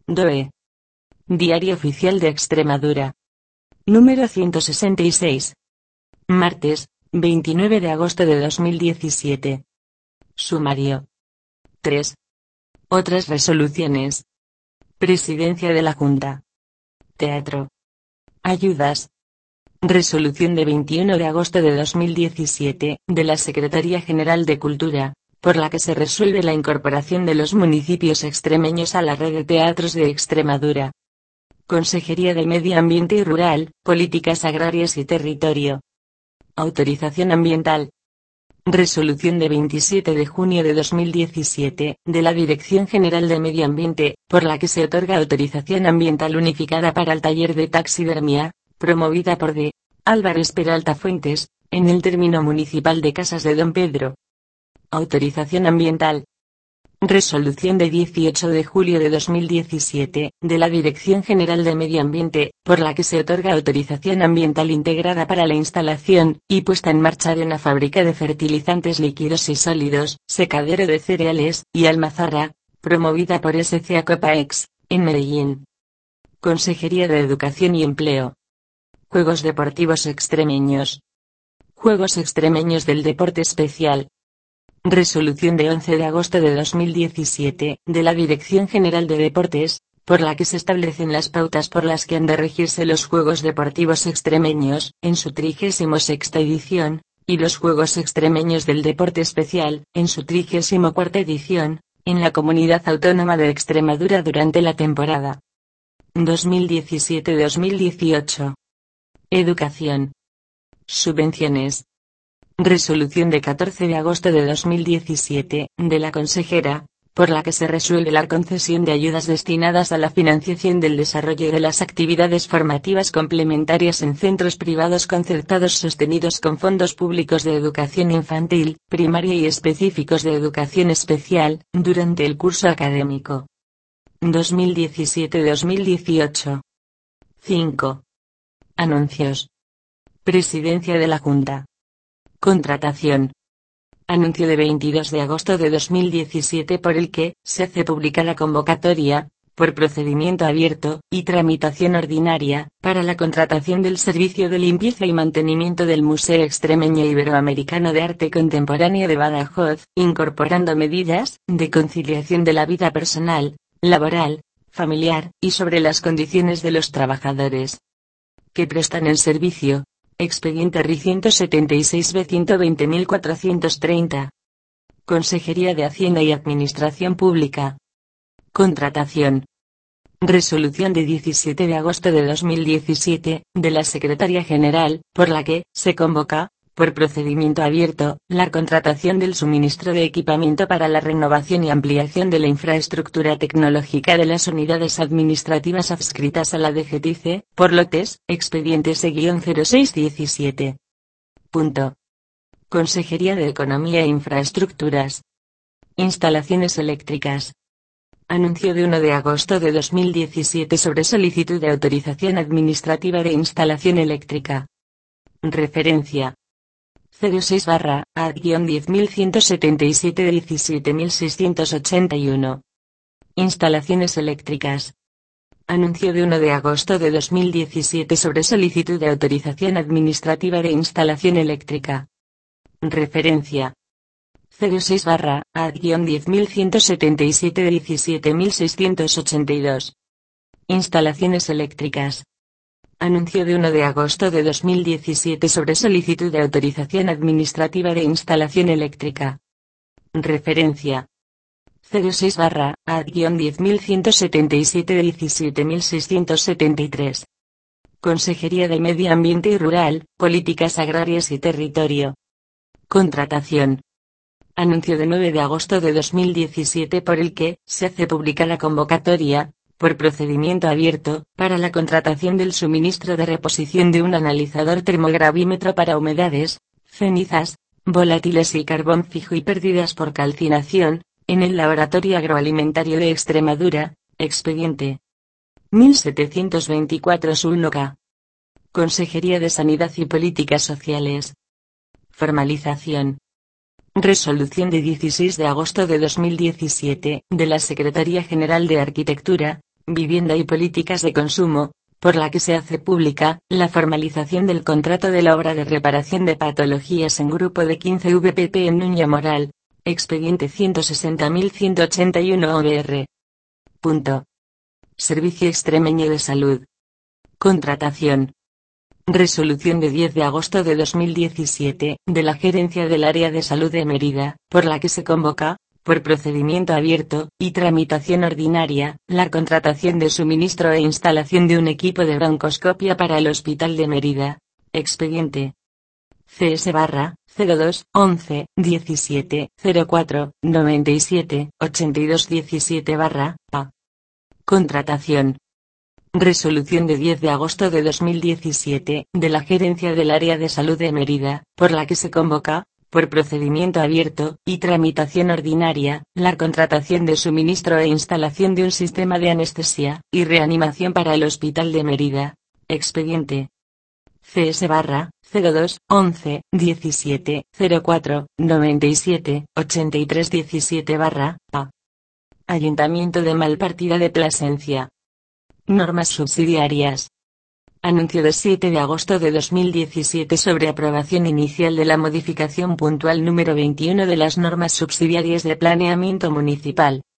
DOE. Diario Oficial de Extremadura. Número 166. Martes, 29 de agosto de 2017. Sumario. 3. Otras resoluciones. Presidencia de la Junta. Teatro. Ayudas. Resolución de 21 de agosto de 2017, de la Secretaría General de Cultura, por la que se resuelve la incorporación de los municipios extremeños a la red de teatros de Extremadura. Consejería de Medio Ambiente y Rural, Políticas Agrarias y Territorio. Autorización ambiental. Resolución de 27 de junio de 2017, de la Dirección General de Medio Ambiente, por la que se otorga autorización ambiental unificada para el taller de taxidermia, promovida por D. Álvarez Peralta Fuentes, en el término municipal de Casas de Don Pedro. Autorización ambiental. Resolución de 18 de julio de 2017, de la Dirección General de Medio Ambiente, por la que se otorga autorización ambiental integrada para la instalación y puesta en marcha de una fábrica de fertilizantes líquidos y sólidos, secadero de cereales y almazara, promovida por SCA Copaex, en Medellín. Consejería de Educación y Empleo. Juegos Deportivos Extremeños. Juegos Extremeños del Deporte Especial. Resolución de 11 de agosto de 2017, de la Dirección General de Deportes, por la que se establecen las pautas por las que han de regirse los Juegos Deportivos Extremeños, en su 36ª edición, y los Juegos Extremeños del Deporte Especial, en su 34ª edición, en la Comunidad Autónoma de Extremadura durante la temporada 2017-2018. Educación. Subvenciones. Resolución de 14 de agosto de 2017, de la consejera, por la que se resuelve la concesión de ayudas destinadas a la financiación del desarrollo de las actividades formativas complementarias en centros privados concertados sostenidos con fondos públicos de educación infantil, primaria y específicos de educación especial, durante el curso académico 2017-2018. 5. Anuncios. Presidencia de la Junta. Contratación. Anuncio de 22 de agosto de 2017 por el que se hace pública la convocatoria, por procedimiento abierto y tramitación ordinaria, para la contratación del servicio de limpieza y mantenimiento del Museo Extremeño Iberoamericano de Arte Contemporáneo de Badajoz, incorporando medidas de conciliación de la vida personal, laboral, familiar, y sobre las condiciones de los trabajadores que prestan el servicio. Expediente RI 176-B 120.430. Consejería de Hacienda y Administración Pública. Contratación. Resolución de 17 de agosto de 2017, de la Secretaría General, por la que se convoca, por procedimiento abierto, la contratación del suministro de equipamiento para la renovación y ampliación de la infraestructura tecnológica de las unidades administrativas adscritas a la DGTIC, por lotes, expediente S-0617. Consejería de Economía e Infraestructuras. Instalaciones eléctricas. Anuncio de 1 de agosto de 2017 sobre solicitud de autorización administrativa de instalación eléctrica. Referencia 06/A-10177-17681. Instalaciones eléctricas. Anuncio de 1 de agosto de 2017 sobre solicitud de autorización administrativa de instalación eléctrica. Referencia 06/A-10177-17682. Instalaciones eléctricas. Anuncio de 1 de agosto de 2017 sobre solicitud de autorización administrativa de instalación eléctrica. Referencia 06/A-10177-17673. Consejería de Medio Ambiente y Rural, Políticas Agrarias y Territorio. Contratación. Anuncio de 9 de agosto de 2017 por el que se hace pública la convocatoria, por procedimiento abierto, para la contratación del suministro de reposición de un analizador termogravímetro para humedades, cenizas, volátiles y carbón fijo y pérdidas por calcinación, en el Laboratorio Agroalimentario de Extremadura, expediente 1724-1K. Consejería de Sanidad y Políticas Sociales. Formalización. Resolución de 16 de agosto de 2017, de la Secretaría General de Arquitectura, Vivienda y Políticas de Consumo, por la que se hace pública la formalización del contrato de la obra de reparación de patologías en grupo de 15 VPP en Nuña Moral, expediente 160.181 OBR. Punto. Servicio Extremeño de Salud. Contratación. Resolución de 10 de agosto de 2017, de la Gerencia del Área de Salud de Mérida, por la que se convoca, por procedimiento abierto y tramitación ordinaria, la contratación de suministro e instalación de un equipo de broncoscopia para el Hospital de Mérida. Expediente CS/02 11 17 04 97 82 17/PA. Contratación. Resolución de 10 de agosto de 2017, de la Gerencia del Área de Salud de Mérida, por la que se convoca, por procedimiento abierto y tramitación ordinaria, la contratación de suministro e instalación de un sistema de anestesia y reanimación para el Hospital de Mérida. Expediente CS/02 11 17 04 97 83 17/PA. Ayuntamiento de Malpartida de Plasencia. Normas subsidiarias. Anuncio de 7 de agosto de 2017 sobre aprobación inicial de la modificación puntual número 21 de las normas subsidiarias de planeamiento municipal.